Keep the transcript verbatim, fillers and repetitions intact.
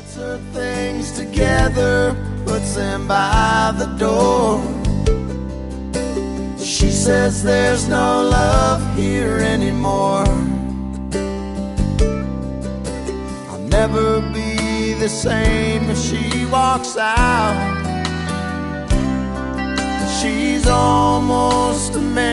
Her things together, puts them by the door. She says there's no love here anymore. I'll never be the same if she walks out. She's almost a man.